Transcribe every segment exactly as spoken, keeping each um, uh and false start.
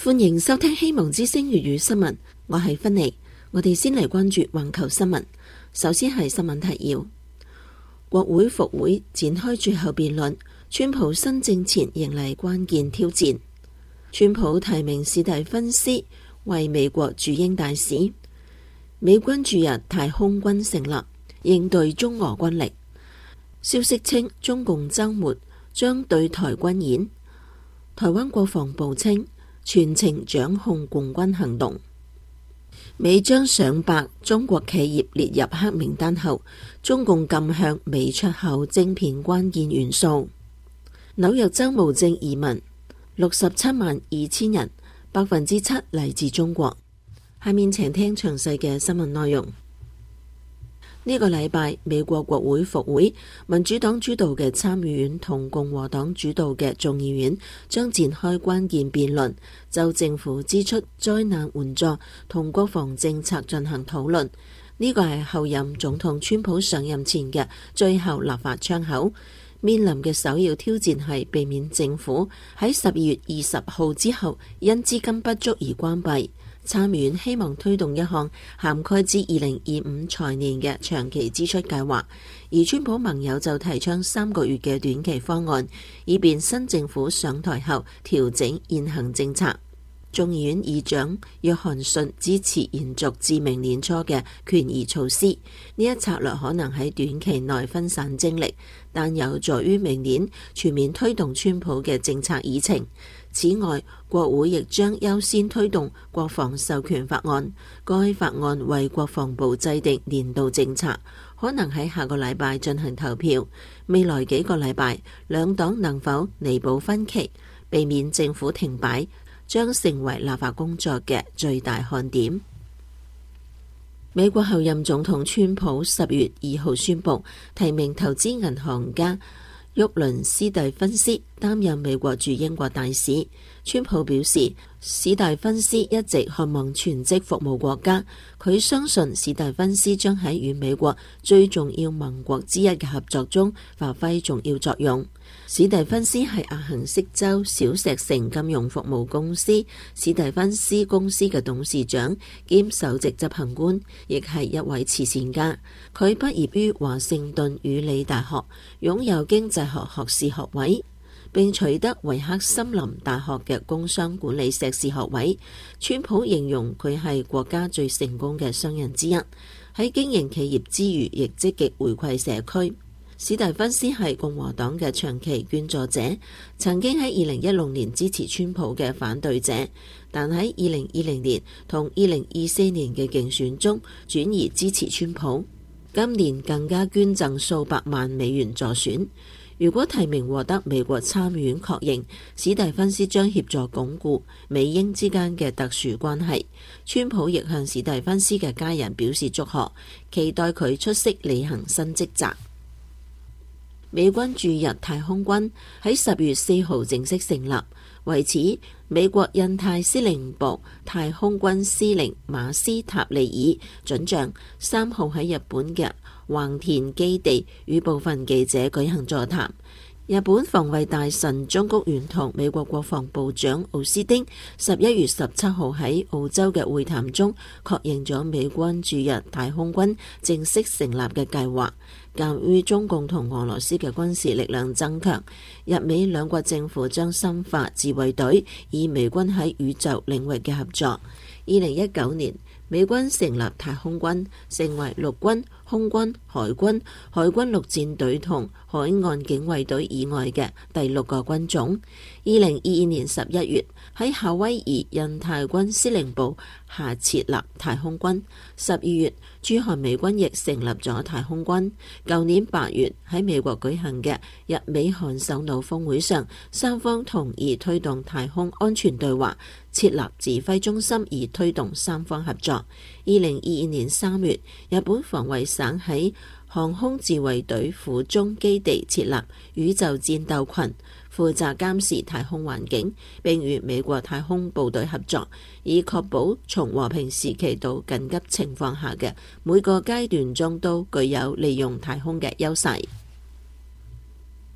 歡迎收聽希望之聲粵語新聞，我係芬妮。我哋先嚟關注環球新聞。首先係新聞提要：國會復會展開最後辯論，川普新政前迎嚟關鍵挑戰。川普提名史蒂芬斯為美國駐英大使。美軍駐日太空軍成立，應對中俄軍力。消息稱，中共週末將對台軍演。台灣國防部稱，全程掌控共軍行動。美將上百中國企業列入黑名單後，中共禁向美出口晶片關鍵元素。紐約州無證移民六十七萬二千人，百分之七嚟自中國。下面請聽詳細嘅新聞內容。呢個禮拜，美國國會復會，民主黨主導嘅參議院同共和黨主導嘅眾議院將展開關鍵辯論，就政府支出、災難援助同國防政策進行討論。呢個係後任總統川普上任前嘅最後立法窗口。面臨嘅首要挑戰係避免政府喺十二月二十號之後因資金不足而關閉。參議院希望推動一項涵蓋至二零二五財年嘅長期支出計劃，而川普盟友就提倡三個月嘅短期方案，以便新政府上台後調整現行政策。眾議院議長約翰遜支持延續至明年初嘅權宜措施，呢一策略可能喺短期內分散精力，但有助於明年全面推動川普嘅政策議程。此外，國會亦將優先推動國防授權法案，該法案為國防部制定年度政策，可能喺下個禮拜進行投票。未來幾個禮拜，兩黨能否彌補分歧，避免政府停擺，將成為立法工作嘅最大看點。美國後任總統川普十月二號宣布提名投資銀行家沃倫斯蒂芬斯擔任美國駐英國大使。川普表示，史蒂芬斯一直渴望全職服務國家，佢相信史蒂芬斯將喺與美國最重要盟國之一嘅合作中發揮重要作用。史蒂芬斯係阿肯色州小石城金融服務公司史蒂芬斯公司嘅董事長兼首席執行官，亦係一位慈善家。佢畢業於華盛頓語理大學，擁有經濟學學士學位，並取得維克森林大學嘅工商管理碩士學位。川普形容佢係國家最成功嘅商人之一，喺經營企業之餘，亦積極回饋社區。史蒂芬斯係共和黨嘅長期捐助者，曾經喺二零一六年支持川普嘅反對者，但喺二零二零年同二零二四年嘅競選中轉移支持川普。今年更加捐贈數百萬美元助選。如果提名獲得美國參議院確認，史蒂芬斯將協助鞏固美英之間嘅特殊關係。川普亦向史蒂芬斯嘅家人表示祝賀，期待佢出色履行新職責。美軍駐日太空軍喺十月四號正式成立，為此美國印太司令部太空軍司令馬斯塔利爾准將三號喺日本嘅橫田基地與部分記者舉行座談。日本防衛大臣中谷元同美國國防部長奧斯汀十一月十七號喺澳洲嘅會談中確認咗美軍駐日太空軍正式成立嘅計劃。鑑於中共同俄羅斯嘅軍事力量增強，日美兩國政府將深化自衛隊以美軍喺宇宙領域嘅合作。二零一九年，美軍成立太空軍，成為陸軍、空軍、海軍、海軍陸戰隊同海岸警衛隊以外嘅第六個軍種。二零二二年十一月，喺夏威夷印太軍司令部下設立太空軍。十二月，駐韓美軍亦成立咗太空軍。舊年八月喺美國舉行嘅日美韓首腦峰會上，三方同意推動太空安全對話，設立指揮中心以推動三方合作。二零二二年三月，日本防衛省喺航空自衛隊府中基地設立宇宙戰鬥群，負責監視太空環境，並與美國太空部隊合作，以確保從和平時期到緊急情況下嘅每個階段中都具有利用太空嘅優勢。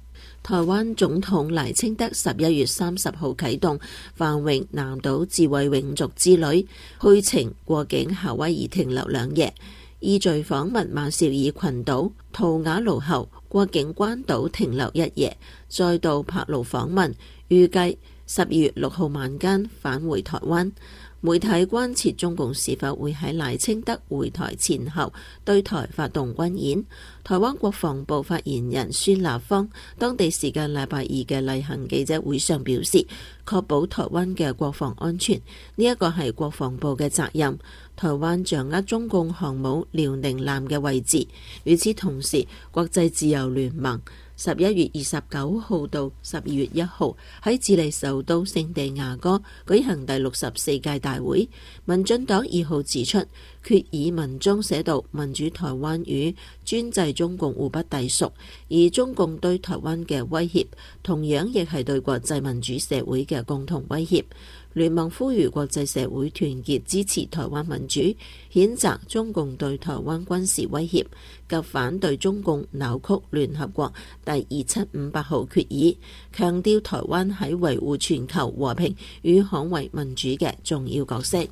台灣總統賴清德十一月三十號啟動繁榮南島智慧永續之旅，去程過境夏威夷停留兩夜，依序訪問馬紹爾群島、圖瓦盧後過境關島停留一夜，再到帕勞訪問，預計十二月六號晚間返回台灣。媒體關切中共是否會喺賴清德回台前後對台發動軍演。台灣國防部發言人孫立方當地時間禮拜二嘅例行記者會上表示，確保台灣嘅國防安全，呢一個係國防部嘅責任。台灣掌握中共航母遼寧艦嘅位置。與此同時，國際自由聯盟十一月二十九號到十二月一號喺智利首都聖地亞哥舉行第六十四屆大會。民進黨二號指出，決議文中寫到民主台灣與專制中共互不隸屬，而中共對台灣嘅威脅同樣亦係對國際民主社會嘅共同威脅。聯盟呼籲國際社會團結支持台灣民主，譴責中共對台灣軍事威脅及反對中共扭曲聯合國第二七五八號決議，強調台灣喺維護全球和平與捍衛民主嘅重要角色。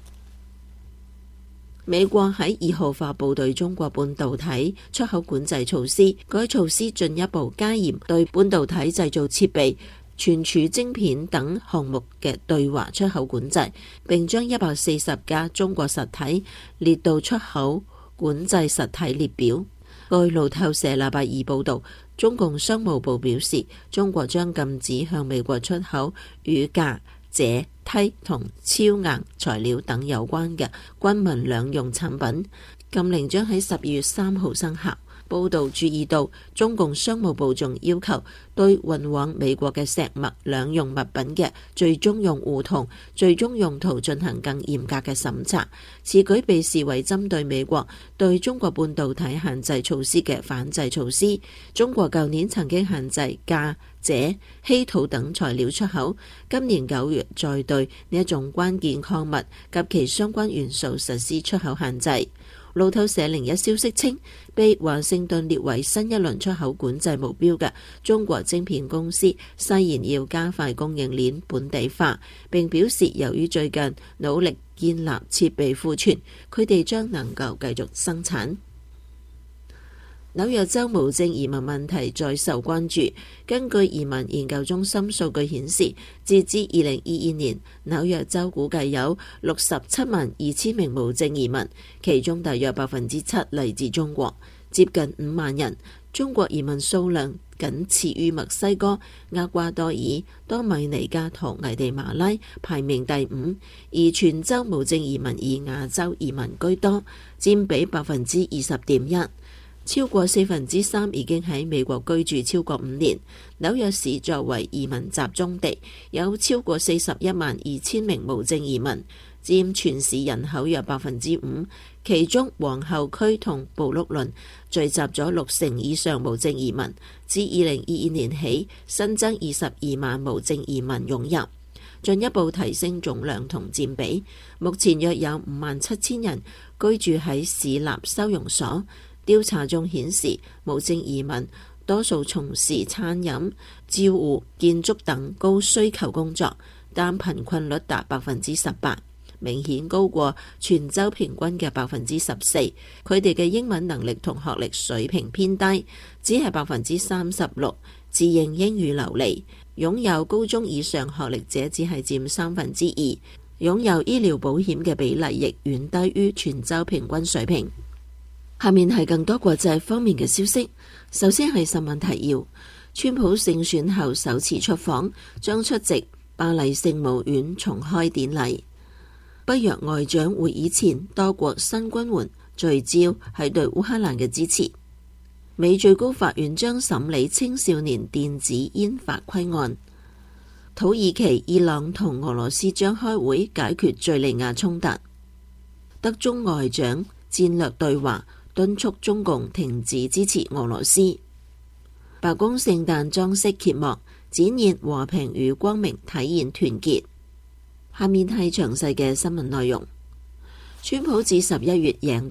美國喺二號發布對中國半導體出口管制措施，該措施進一步加嚴對半導體製造設備、存儲晶片等項目嘅對華出口管制，並將一百四十家中國實體列到出口管制實體列表。據路透社禮拜二報導，中共商務部表示，中國將禁止向美國出口與鎵、鍺、銻同超硬材料等有關嘅軍民兩用產品。禁令將喺十二月三號生效。報道注意到，中共商務部仲要求對運往美國嘅石墨兩用物品嘅最終用戶同最終用途進行更嚴格嘅審查。此舉被視為針對美國對中國半導體限制措施嘅反制措施。中國舊年曾經限制鎵、鍺、稀土等材料出口，今年九月再對呢一種關鍵礦物及其相關元素實施出口限制。路透社另一消息稱，被華盛頓列為新一輪出口管制目標嘅中國晶片公司誓言要加快供應鏈本地化，並表示由於最近努力建立設備庫存，佢哋將能夠繼續生產。紐約州無證移民問題再受關注。根據移民研究中心數據顯示，截至二零二二年，紐約州估計有六十七萬二千名無證移民，其中大約百分之七嚟自中國，接近五萬人。中國移民數量僅次於墨西哥、厄瓜多爾、多米尼加同危地馬拉，排名第五。而全州無證移民以亞洲移民居多，佔比百分之二十點一。超過四分之三已經喺美國居住超過五年。紐約市作為移民集中地，有超過四十一萬二千名無證移民，佔全市人口約百分之五。其中皇后區同布魯倫聚集咗六成以上無證移民。自二零二二年起，新增二十二萬無證移民湧入，進一步提升總量同佔比。目前約有五萬七千人居住喺市立收容所。調查中顯示，無證移民多數從事餐飲、照護、建築等高需求工作，但貧困率達百分之十八，明顯高過全州平均嘅百分之十四。佢哋嘅英文能力同學歷水平偏低，只係百分之三十六自認英語流利。擁有高中以上學歷者只係佔三分之二，擁有醫療保險嘅比例亦遠低於全州平均水平。下面係更多國際方面嘅消息。首先係新聞提要：川普勝選後首次出訪，將出席巴黎聖母院重開典禮。北約外長會議前，多國新軍援聚焦喺對烏克蘭嘅支持。美最高法院將審理青少年電子煙法規案。土耳其、伊朗同俄羅斯將開會解決敘利亞衝突。德中外長戰略對話，敦促中共停止支持俄羅斯。白宮聖誕裝飾揭幕，展現和平與光明，體現團結。下面係詳細嘅新聞內容。川普自十一月贏得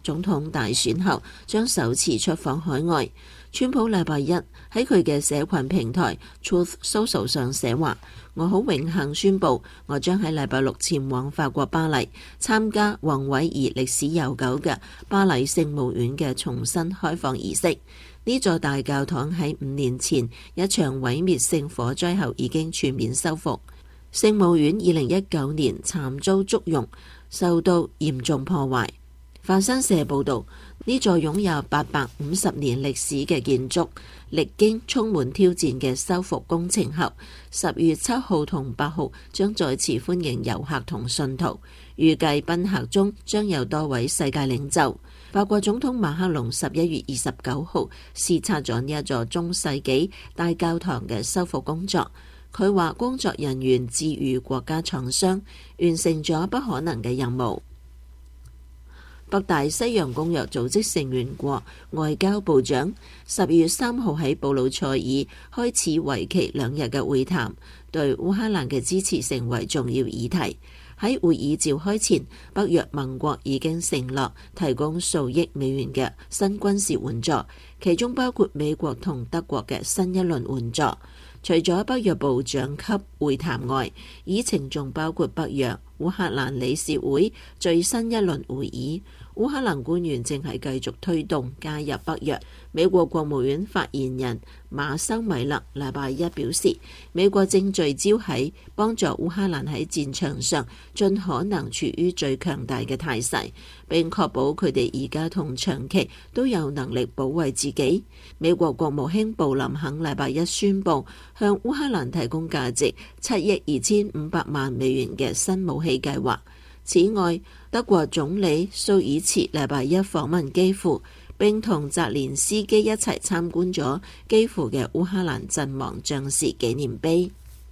總統大選後將首次出訪海外。川普禮拜一喺佢嘅社群平台 Truth Social 上寫話：我好榮幸宣布，我將喺禮拜六前往法國巴黎參加宏偉而歷史悠久嘅巴黎聖母院嘅重新開放儀式。呢座大教堂喺五年前一場毀滅性火災後已經全面修復。聖母院二零一九年慘遭祝融，受到嚴重破壞。法新社報導，呢座擁有八百五十年歷史嘅建築，歷經充滿挑戰嘅修復工程後，十月七號同八號將再次歡迎遊客同信徒。預計賓客中將有多位世界領袖。法國總統馬克龍十一月二十九號視察咗呢一座中世紀大教堂嘅修復工作。佢話工作人員致予國家廠商，完成咗不可能嘅任務。北大西洋公約組織成員國外交部長十月三號喺布魯塞爾開始為期兩日嘅會談，對烏克蘭嘅支持成為重要議題。喺會議召開前，北約盟國已經承諾提供數億美元嘅新軍事援助，其中包括美國同德國嘅新一輪援助。除咗北約部長級會談外，議程仲包括北約烏克蘭理事會最新一輪會議。烏克蘭官員正係繼續推動加入北約。美國國務院發言人馬修米勒禮拜一表示，美國正聚焦喺幫助烏克蘭喺戰場上盡可能處於最強大嘅態勢，並確保佢哋而家同長期都有能力保衛自己。美國國務卿布林肯禮拜一宣布向烏克蘭提供價值七億二千五百萬美元嘅新武器計劃。此外，德國總理蘇爾茨禮拜一訪問基輔，並同澤連斯基一齊參觀咗基輔嘅烏克蘭陣亡將士紀念碑。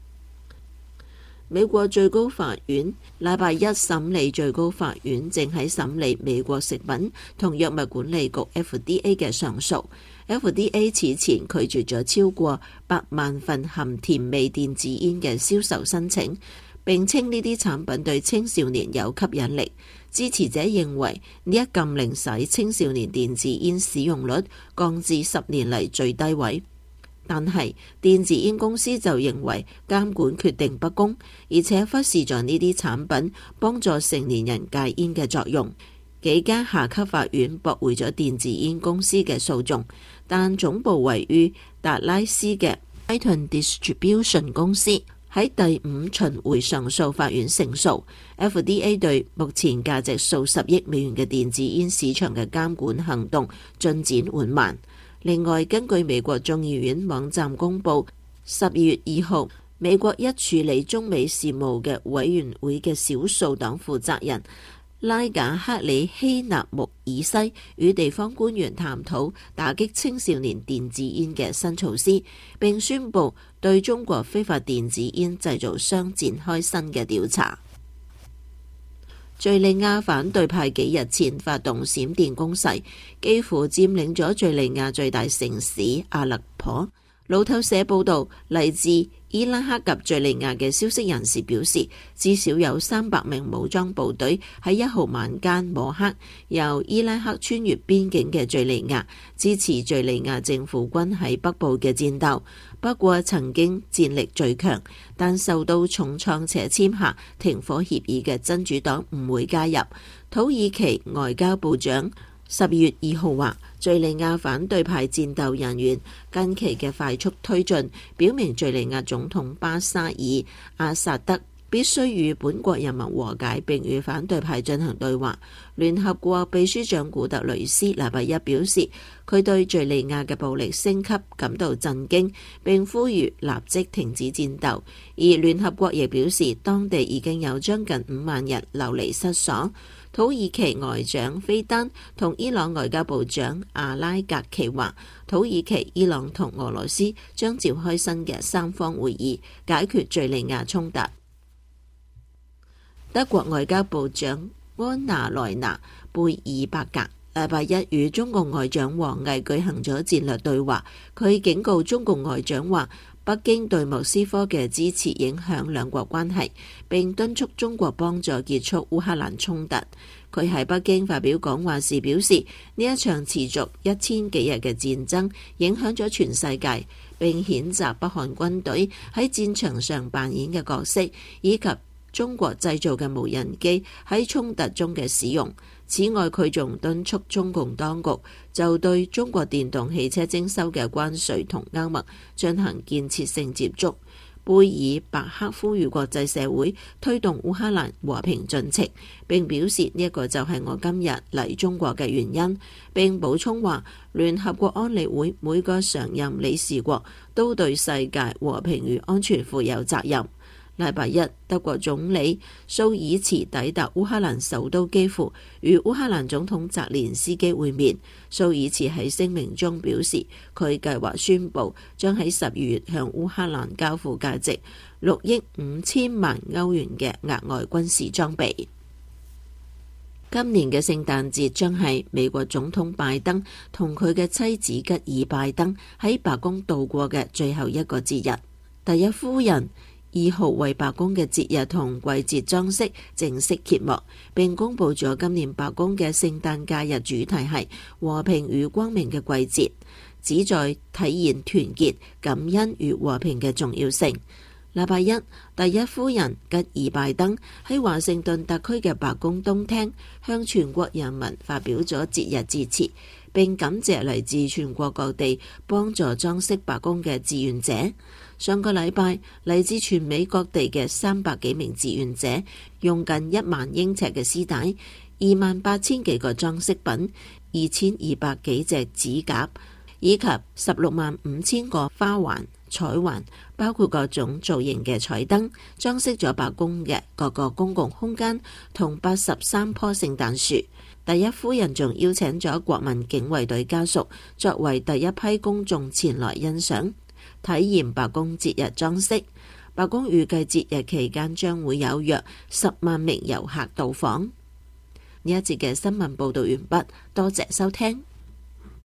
美國最高法院禮拜一審理最高法院正喺審理美國食品同藥物管理局 F D A 嘅上訴。F D A 此前拒絕咗超過百萬份含甜味電子煙嘅銷售申請，並稱呢啲產品對青少年有吸引力。支持者認為呢一禁令使青少年電子煙使用率降至十年嚟最低位，但係電子煙公司就認為監管決定不公，而且忽視咗呢啲產品幫助成年人戒煙嘅作用。幾間下級法院駁回咗電子煙公司嘅訴訟，但總部位於達拉斯嘅 Titan Distribution 公司喺第五巡迴上訴法院勝訴。F D A 對目前價值數十億美元嘅電子煙市場嘅監管行動進展緩慢。另外，根據美國眾議院網站公佈，十二月二號，美國一處理中美事務嘅委員會嘅少數黨負責人拉賈克里希納穆爾西與地方官員探討打擊青少年電子煙嘅新措施，並宣布對中國非法電子煙製造商展開新嘅調查。敘利亞反對派幾日前發動閃電攻勢，幾乎佔領咗敘利亞最大城市阿勒頗。路透社報道，嚟自伊拉克及敘利亞嘅消息人士表示，至少有三百名武裝部隊喺一號晚間摸黑由伊拉克穿越邊境嘅敘利亞，支持敘利亞政府軍喺北部嘅戰鬥。不過曾經戰力最強，但受到重創且簽下停火協議嘅真主黨唔會加入。土耳其外交部長十月二號話，敘利亞反對派戰鬥人員近期嘅快速推進，表明敘利亞總統巴沙爾·阿薩德必須與本國人民和解，並與反對派進行對話。聯合國秘書長古特雷斯禮拜一表示，佢對敘利亞嘅暴力升級感到震驚，並呼籲立即停止戰鬥。而聯合國亦表示，當地已經有將近五萬人流離失所。土耳其外長菲丹同伊朗外交部長阿拉格奇話，土耳其、伊朗同俄羅斯將召開新嘅三方會議，解決敘利亞衝突。德國外交部長安娜萊娜貝爾伯格禮拜一與中共外長王毅舉行咗戰略對話。佢警告中共外長話， 北京對莫斯科嘅支持影響兩國關係，並敦促中國幫助結束烏克蘭衝突。佢喺北京發表講話時表示，呢一場持續一千幾日嘅戰爭影響咗全世界，並譴責北韓軍隊喺戰場上扮演嘅角色，以及中國製造嘅無人機喺衝突中嘅使用。此外，佢仲敦促中共當局就對中國電動汽車徵收嘅關稅同歐盟進行建設性接觸。貝爾伯克呼籲國際社會推動烏克蘭和平進程，並表示呢一個就係我今日嚟中國嘅原因。並補充話，聯合國安理會每個常任理事國都對世界和平與安全負有責任。禮拜一，德國總理蘇爾茨抵達烏克蘭首都基輔，與烏克蘭總統澤連斯基會面。蘇爾茨喺聲明中表示，佢計劃宣布將喺十二月向烏克蘭交付價值六億五千萬歐元嘅額外軍事裝備。今年嘅聖誕節將係美國總統拜登同佢嘅妻子吉爾拜登喺白宮度過嘅最後一個節日。第一夫人二號為白宮嘅節日同季節裝飾正式揭幕，並公布咗今年白宮嘅聖誕假日主題係和平與光明嘅季節，旨在體現團結、感恩與和平嘅重要性。禮拜一，第一夫人吉爾拜登喺華盛頓特區嘅白宮東廳向全國人民發表咗節日致辭，並感謝嚟自全國各地幫助裝飾白宮嘅志願者。上個禮拜，嚟自全美各地嘅三百幾名志願者，用近一萬英尺嘅絲帶、二萬八千幾個裝飾品、二千二百幾隻指甲，以及十六萬五千個花環、彩環，包括各種造型嘅彩燈，裝飾咗白宮嘅各個公共空間同八十三棵聖誕樹。第一夫人仲邀請咗國民警衛隊家屬作為第一批公眾前來欣賞體驗白宮節日裝飾。白宮預計節日期間將會有約十萬名遊客到訪。呢一節嘅新聞報道完畢，多謝收聽。